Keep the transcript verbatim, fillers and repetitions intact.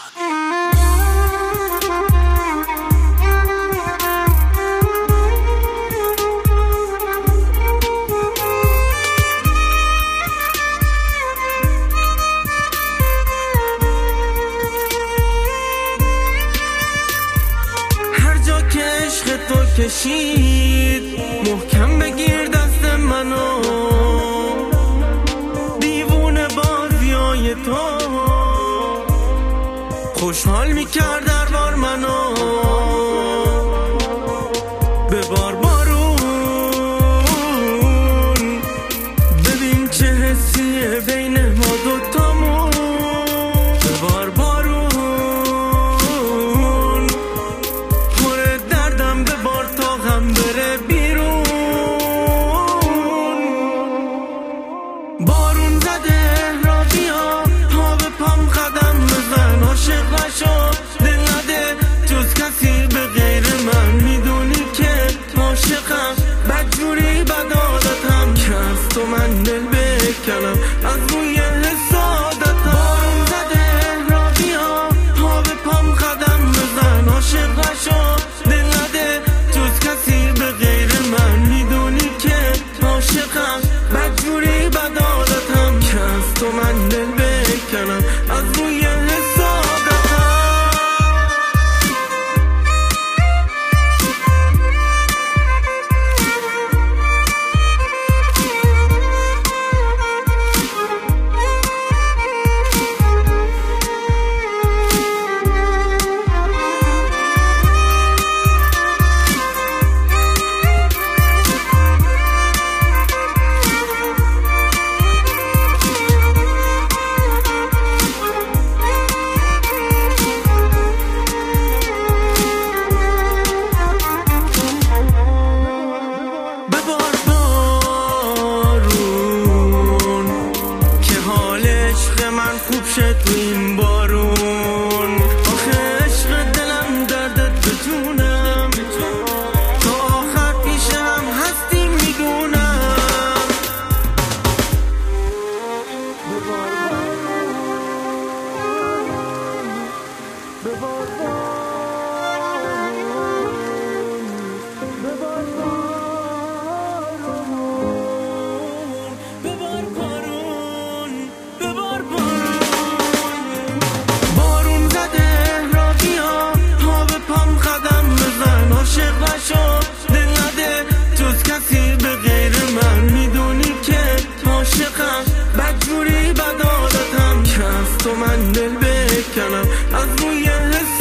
هر جا که عشق تو کشید محکم بگیر دست منو، دیوونه بازیای تو خوشحال میکرد دربار منو. ببار بارون ببین چه حسیه بین ما دوتامون. ببار بارون پر دردم ببار تا غم بره بیرون. بارون زده را بیا تا به پام قدم بزن، عاشق نشو دل نده جز کسی به غیر من. میدونی که عاشقم بدجوری بدعادتم که از تو من دل بکنم از روی حسادتم. بارون زده را بیا تا به پام قدم بزن، عاشق نشو دل نده جز کسی به غیر من. میدونی که عاشقم بدجوری بدعادتم که از تو من دل بکنم از روی حسادتم. خوب شد تو این بارون، آخه عشق دلم دردت بتونم تا آخر پیشم هستی میدونم. ببار عاشق نشو دل نده جز کسی به غیر من. میدونی که عاشقم بدجوری بدعادتم که از تو من دل بکنم از روی حس